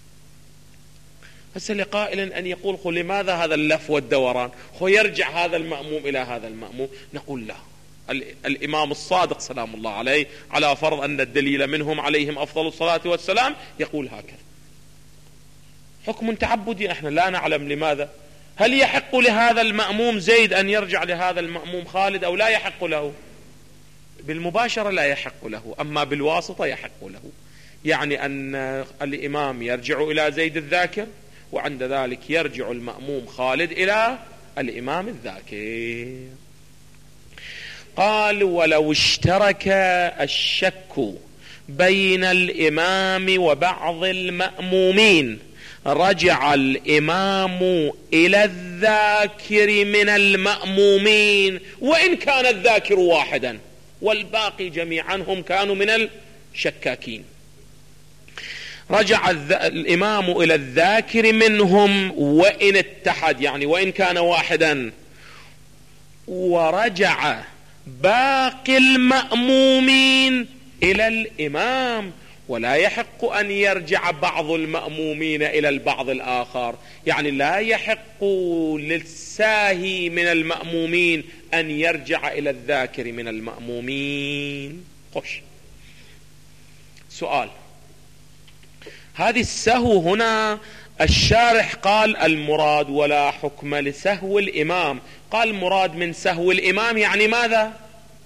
هسه لقائل أن يقول خو لماذا هذا اللف والدوران؟ خو يرجع هذا المأموم إلى هذا المأموم. نقول لا، الإمام الصادق سلام الله عليه على فرض أن الدليل منهم عليهم أفضل الصلاة والسلام يقول هكذا. حكم تعبدي، احنا لا نعلم لماذا. هل يحق لهذا المأموم زيد أن يرجع لهذا المأموم خالد أو لا يحق له؟ بالمباشرة لا يحق له، أما بالواسطة يحق له. يعني أن الإمام يرجع إلى زيد الذاكر، وعند ذلك يرجع المأموم خالد إلى الإمام الذاكر. قال ولو اشترك الشك بين الإمام وبعض المأمومين رجع الإمام إلى الذاكر من المأمومين وإن كان الذاكر واحدا والباقي جميعا هم كانوا من الشكاكين. رجع الإمام إلى الذاكر منهم وإن اتحد، يعني وإن كان واحدا، ورجع باقي المأمومين إلى الإمام، ولا يحق أن يرجع بعض المأمومين إلى البعض الآخر. يعني لا يحق للساهي من المأمومين أن يرجع إلى الذاكر من المأمومين. خش سؤال، هذه السهو هنا الشارح قال المراد ولا حكم لسهو الإمام، قال مراد من سهو الإمام يعني ماذا؟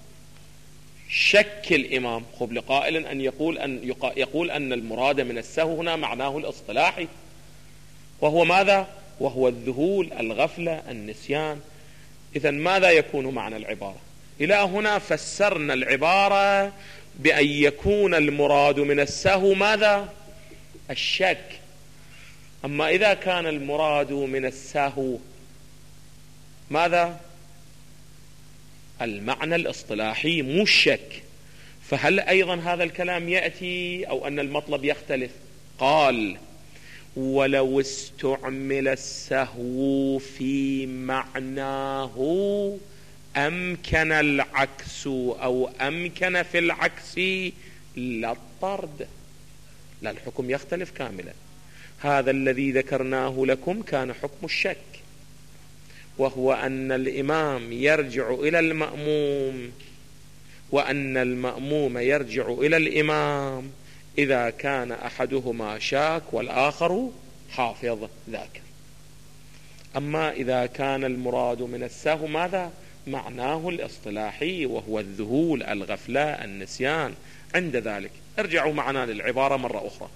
شك الإمام. خب لقائل أن يقول أن يقول أن المراد من السهو هنا معناه الاصطلاحي، وهو ماذا؟ وهو الذهول، الغفلة، النسيان. إذن ماذا يكون معنى العبارة؟ إلى هنا فسرنا العبارة بأن يكون المراد من السهو ماذا؟ الشك. أما إذا كان المراد من السهو ماذا؟ المعنى الاصطلاحي مو الشك، فهل أيضا هذا الكلام يأتي أو أن المطلب يختلف؟ قال ولو استعمل السهو في معناه أمكن العكس أو أمكن في العكس لا الطرد، لا الحكم يختلف كاملا. هذا الذي ذكرناه لكم كان حكم الشك، وهو أن الإمام يرجع إلى المأموم وأن المأموم يرجع إلى الإمام إذا كان أحدهما شاك والآخر حافظ ذاكر. أما إذا كان المراد من السهو ماذا؟ معناه الاصطلاحي وهو الذهول، الغفلة، النسيان. عند ذلك ارجعوا معنا للعبارة مرة أخرى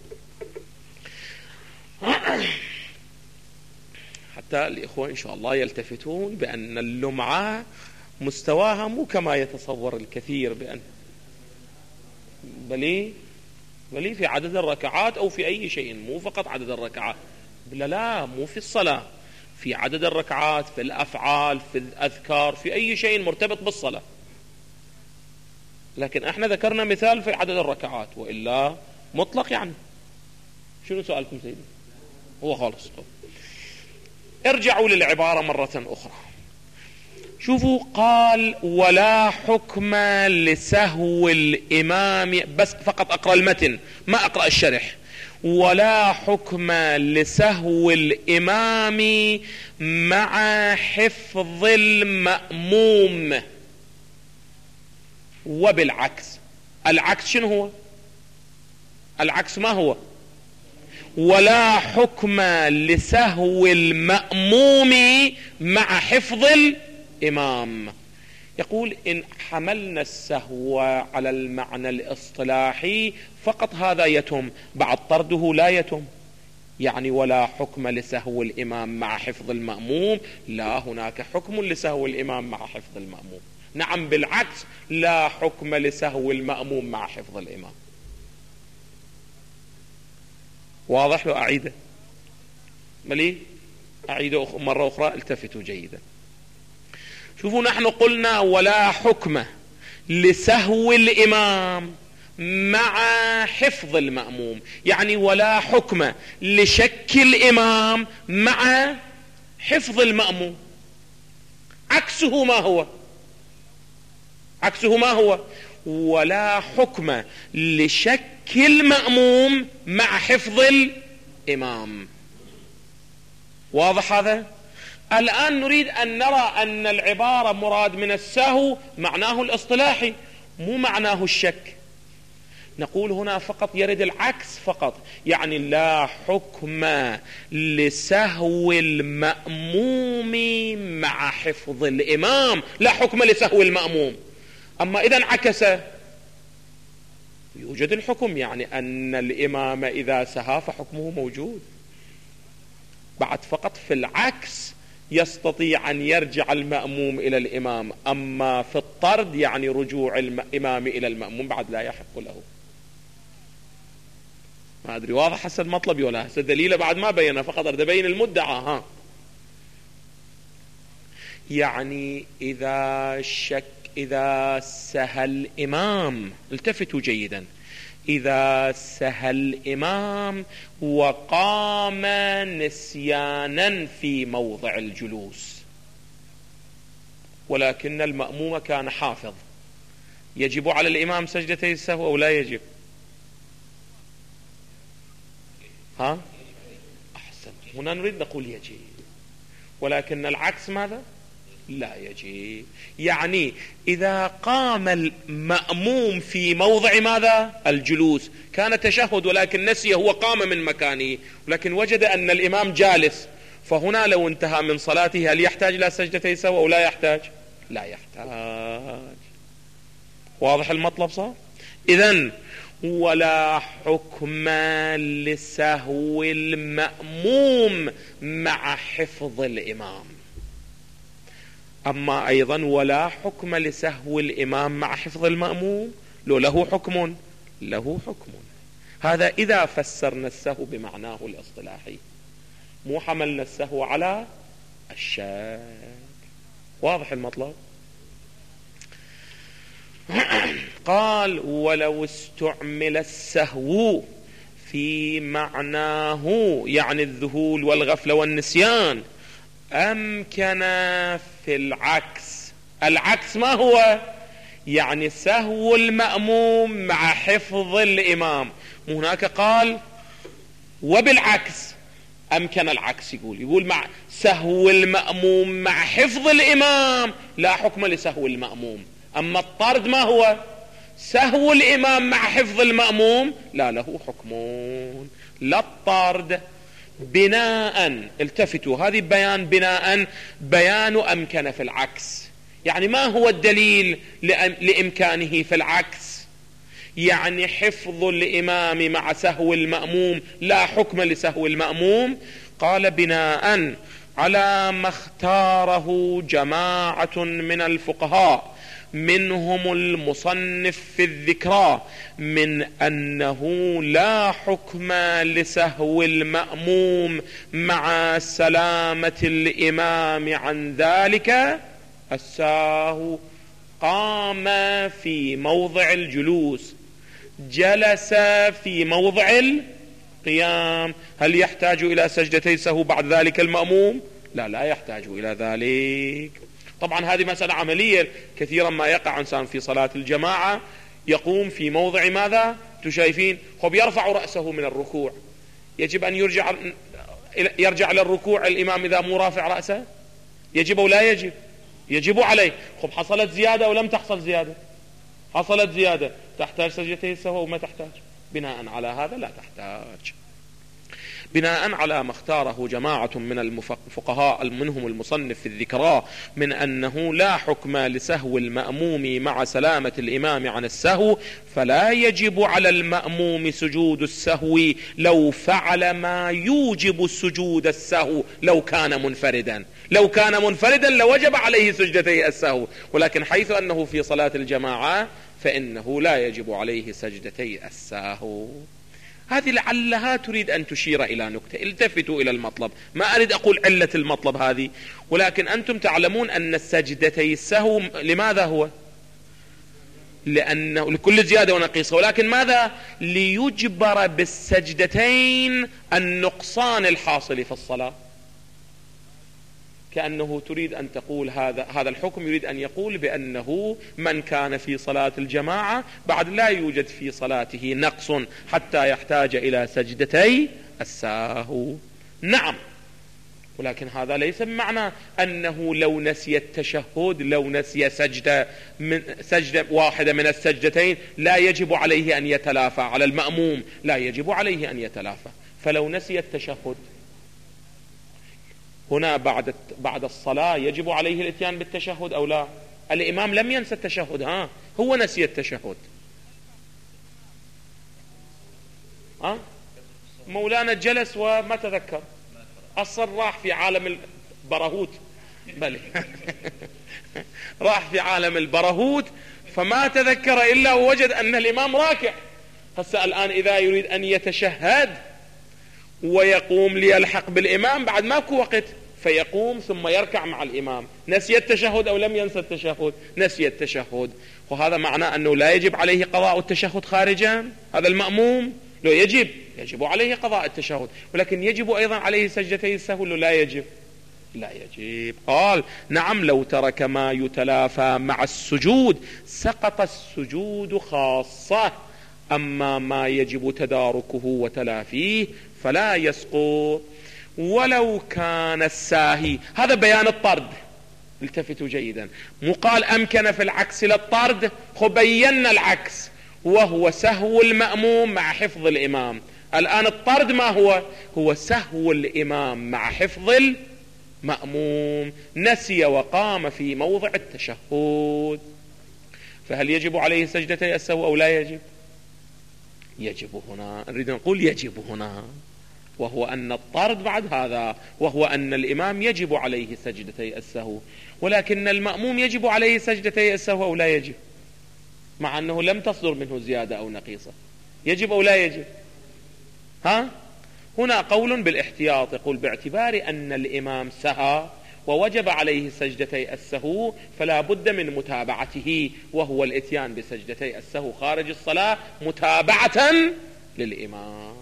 حتى الإخوة إن شاء الله يلتفتون بأن اللمعة مستواها مو كما يتصور الكثير، بأن بل بل في عدد الركعات أو في أي شيء، مو فقط عدد الركعات، لا لا مو في الصلاة، في عدد الركعات، في الأفعال، في الأذكار، في أي شيء مرتبط بالصلاة. لكن احنا ذكرنا مثال في عدد الركعات، وإلا مطلق. يعني شنو سؤالكم سيدي؟ هو خالص. ارجعوا للعبارة مرة أخرى. شوفوا، قال ولا حكم لسهو الإمام، بس فقط أقرأ المتن ما أقرأ الشرح. ولا حكم لسهو الإمام مع حفظ المأموم، وبالعكس. العكس شنو هو؟ العكس ما هو؟ ولا حكم لسهو المأموم مع حفظ الإمام. يقول إن حملنا السهو على المعنى الاصطلاحي فقط هذا يتم، بعد طرده لا يتم. يعني ولا حكم لسهو الإمام مع حفظ المأموم، لا، هناك حكم لسهو الإمام مع حفظ المأموم. نعم بالعكس، لا حكم لسهو المأموم مع حفظ الإمام. واضح؟ لو أعيده ملي أعيده مرة أخرى، التفتوا جيدا. شوفوا، نحن قلنا ولا حكم لسهو الإمام مع حفظ المأموم، يعني ولا حكم لشك الإمام مع حفظ المأموم. عكسه ما هو؟ عكسه ما هو؟ ولا حكم لشك المأموم مع حفظ الإمام. واضح هذا؟ الآن نريد أن نرى أن العبارة مراد من السهو معناه الاصطلاحي، مو معناه الشك. نقول هنا فقط يرد العكس فقط، يعني لا حكم لسهو المأموم مع حفظ الإمام، لا حكم لسهو المأموم. أما إذا عكس يوجد الحكم، يعني أن الإمام إذا سهى فحكمه موجود. بعد فقط في العكس يستطيع أن يرجع المأموم إلى الإمام، أما في الطرد يعني رجوع الإمام إلى المأموم بعد لا يحق له. ما أدري واضح هسه المطلب ولا هسه دليله بعد ما بينا، فقط أريد أبين المدعى. ها يعني إذا شك إذا سهى الإمام، التفتوا جيدا، إذا سهى الإمام وقام نسيانا في موضع الجلوس، ولكن المأموم كان حافظ، يجب على الإمام سجدتي السهو أو لا يجب؟ ها أحسن، هنا نريد نقول يجب، ولكن العكس ماذا؟ لا يجب. يعني إذا قام المأموم في موضع ماذا؟ الجلوس، كان تشهد ولكن نسي، هو قام من مكانه ولكن وجد أن الإمام جالس، فهنا لو انتهى من صلاته هل يحتاج إلى سجدتي سهو أو لا يحتاج؟ لا يحتاج. واضح المطلب صح؟ إذن ولا حكم لسهو المأموم مع حفظ الإمام. أما أيضا ولا حكم لسهو الإمام مع حفظ المأموم، لو له حكم له حكم. هذا إذا فسرنا السهو بمعناه الاصطلاحي، مو حملنا السهو على الشك. واضح المطلب؟ قال ولو استعمل السهو في معناه، يعني الذهول والغفلة والنسيان، أمكن في العكس. العكس ما هو؟ يعني سهو المأموم مع حفظ الإمام. هناك قال وبالعكس، أمكن العكس، يقول يقول مع سهو المأموم مع حفظ الإمام لا حكم لسهو المأموم. أما الطرد ما هو؟ سهو الإمام مع حفظ المأموم لا له حكمون. لا الطرد بناء، التفتوا، هذه بيان بناء، بيان أمكن في العكس. يعني ما هو الدليل لإمكانه في العكس؟ يعني حفظ الإمام مع سهو المأموم لا حكم لسهو المأموم. قال بناء على ما اختاره جماعة من الفقهاء منهم المصنف في الذكرى من أنه لا حكم لسهو المأموم مع سلامة الإمام عن ذلك الساهو. قام في موضع الجلوس، جلس في موضع القيام، هل يحتاج إلى سجدتي سهو بعد ذلك المأموم؟ لا، لا يحتاج إلى ذلك. طبعا هذه مسألة عملية، كثيرا ما يقع إنسان في صلاة الجماعة يقوم في موضع ماذا؟ تشايفين خب يرفع رأسه من الركوع، يجب أن يرجع يرجع للركوع الإمام إذا مو رافع رأسه؟ يجب أو لا يجب؟ يجب عليه. خب حصلت زيادة أو لم تحصل زيادة؟ حصلت زيادة، تحتاج سجدتي السهو أو ما تحتاج؟ بناء على هذا لا تحتاج. بناء على ما اختاره جماعة من الفقهاء منهم المصنف في الذكرى من أنه لا حكم لسهو المأموم مع سلامة الإمام عن السهو، فلا يجب على المأموم سجود السهو لو فعل ما يوجب سجود السهو لو كان منفردا. لو كان منفردا لوجب عليه سجدتي السهو، ولكن حيث أنه في صلاة الجماعة فإنه لا يجب عليه سجدتي السهو. هذه لعلها تريد أن تشير إلى نكتة. التفتوا إلى المطلب، ما أريد أقول علة المطلب هذه، ولكن أنتم تعلمون أن السجدتي السهو لماذا هو؟ لأنه لكل زيادة ونقيصة، ولكن ماذا؟ ليجبر بالسجدتين النقصان الحاصل في الصلاة. كأنه تريد أن تقول هذا هذا الحكم يريد أن يقول بأنه من كان في صلاة الجماعة بعد لا يوجد في صلاته نقص حتى يحتاج إلى سجدتي السهو. نعم، ولكن هذا ليس بمعنى أنه لو نسي التشهد، لو نسي سجدة من سجدة واحدة من السجدتين لا يجب عليه أن يتلافى. على المأموم لا يجب عليه أن يتلافى. فلو نسي التشهد هنا بعد بعد الصلاة يجب عليه الاتيان بالتشهد أو لا؟ الإمام لم ينسى التشهد، ها هو نسي التشهد. ها مولانا جلس وما تذكر، أصلا راح في عالم البرهوت، بل راح في عالم البرهوت فما تذكر إلا ووجد أن الإمام راكع. هسه الآن إذا يريد أن يتشهد ويقوم ليلحق بالإمام بعد ماكو وقت، فيقوم ثم يركع مع الإمام. نسي التشهد أو لم ينسى التشهد؟ نسي التشهد، وهذا معناه أنه لا يجب عليه قضاء التشهد خارجا. هذا المأموم لو يجب يجب عليه قضاء التشهد، ولكن يجب أيضا عليه سجدتي السهو لا يجب؟ لا يجب. قال نعم، لو ترك ما يتلافى مع السجود سقط السجود خاصة، أما ما يجب تداركه وتلافيه فلا يسقط ولو كان الساهي. هذا بيان الطرد، التفتوا جيدا. مو قال أمكن في العكس للطرد، خبينا العكس وهو سهو المأموم مع حفظ الإمام. الآن الطرد ما هو؟ هو سهو الإمام مع حفظ المأموم، نسي وقام في موضع التشهد، فهل يجب عليه سجدتي السهو أو لا يجب؟ يجب هنا، نريد نقول يجب هنا، وهو أن الطرد بعد هذا، وهو أن الإمام يجب عليه سجدتي السهو، ولكن المأموم يجب عليه سجدتي السهو أو لا يجب؟ مع أنه لم تصدر منه زيادة أو نقيصة، يجب أو لا يجب؟ ها؟ هنا قول بالاحتياط، يقول باعتبار أن الإمام سهى ووجب عليه سجدتي السهو فلا بد من متابعته، وهو الاتيان بسجدتي السهو خارج الصلاة متابعة للإمام.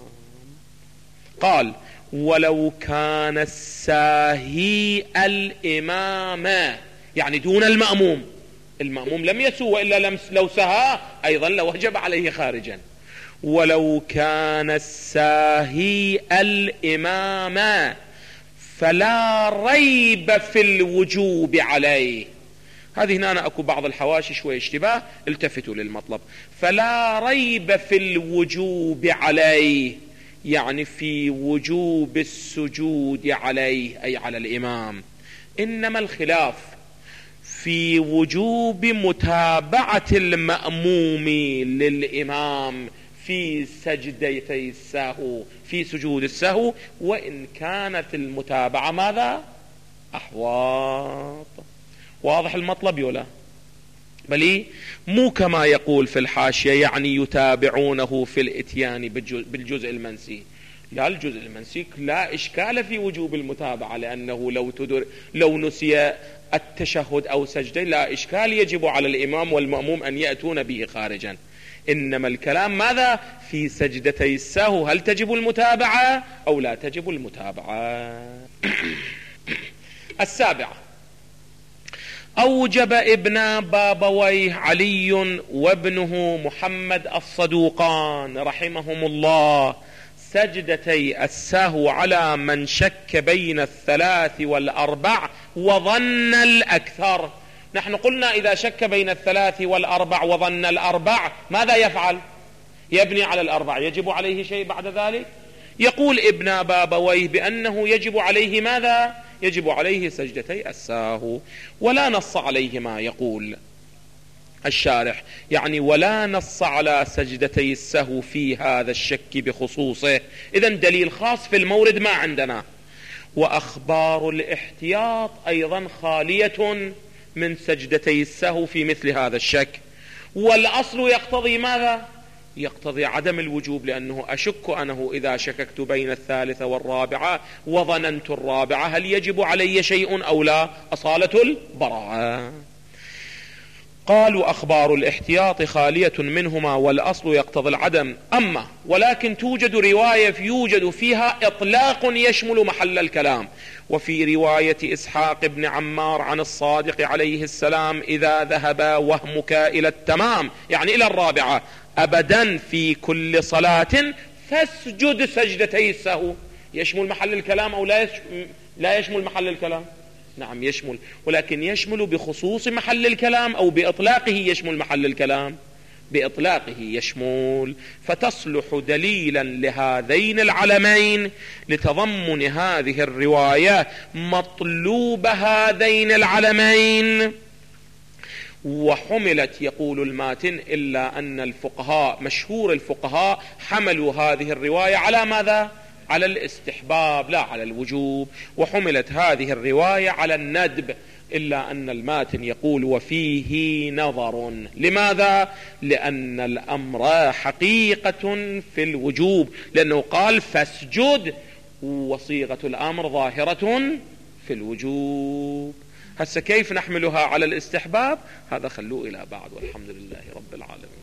قال ولو كان الساهي الإمام، يعني دون المأموم، المأموم لم يسو إلا لو سهى أيضا لوجب عليه خارجا. ولو كان الساهي الإمام فلا ريب في الوجوب عليه. هذه هنا أنا أكو بعض الحواشي شوي اشتباه، التفتوا للمطلب. فلا ريب في الوجوب عليه، يعني في وجوب السجود عليه أي على الإمام، إنما الخلاف في وجوب متابعة المأموم للإمام في سجدتي السهو، في سجود السهو، وإن كانت المتابعة ماذا؟ أحواط. واضح المطلب يولا؟ بل مو كما يقول في الحاشية يعني يتابعونه في الاتيان بالجزء المنسي. لا، الجزء المنسي لا إشكال في وجوب المتابعة، لأنه لو تدر لو نسي التشهد أو سجدة لا إشكال، يجب على الإمام والمأموم أن يأتون به خارجا. إنما الكلام ماذا في سجدتي السهو؟ هل تجب المتابعة أو لا تجب المتابعة؟ السابعة: أوجب ابن بابويه علي وابنه محمد الصدوقان رحمهم الله سجدتي السهو على من شك بين الثلاث والأربع وظن الأكثر. نحن قلنا إذا شك بين الثلاث والأربع وظن الأربع ماذا يفعل؟ يبني على الأربع. يجب عليه شيء بعد ذلك؟ يقول ابن بابويه بأنه يجب عليه ماذا؟ يجب عليه سجدتي السهو، ولا نص عليهما. يقول الشارح يعني ولا نص على سجدتي السهو في هذا الشك بخصوصه، إذن دليل خاص في المورد ما عندنا. وأخبار الاحتياط أيضا خالية من سجدتي السهو في مثل هذا الشك. والأصل يقتضي ماذا؟ يقتضي عدم الوجوب، لأنه أشك أنه إذا شككت بين الثالثة والرابعة وظننت الرابعة هل يجب علي شيء أو لا؟ أصالة البراءة. قالوا أخبار الاحتياط خالية منهما والأصل يقتضي العدم. أما ولكن توجد رواية يوجد فيها إطلاق يشمل محل الكلام. وفي رواية إسحاق بن عمار عن الصادق عليه السلام إذا ذهب وهمك إلى التمام يعني إلى الرابعة أبدا في كل صلاة فاسجد سجدتي السهو. يشمل محل الكلام أو لا لا يشمل محل الكلام؟ نعم يشمل، ولكن يشمل بخصوص محل الكلام أو بإطلاقه يشمل محل الكلام؟ بإطلاقه يشمل. فتصلح دليلا لهذين العلمين لتضمن هذه الرواية مطلوب هذين العلمين. وحملت يقول الماتن إلا أن الفقهاء مشهور الفقهاء حملوا هذه الرواية على ماذا؟ على الاستحباب لا على الوجوب. وحملت هذه الرواية على الندب إلا أن الماتن يقول وفيه نظر. لماذا؟ لأن الأمر حقيقة في الوجوب، لأنه قال فاسجد وصيغة الأمر ظاهرة في الوجوب. هسه كيف نحملها على الاستحباب؟ هذا خلوه إلى بعد، والحمد لله رب العالمين.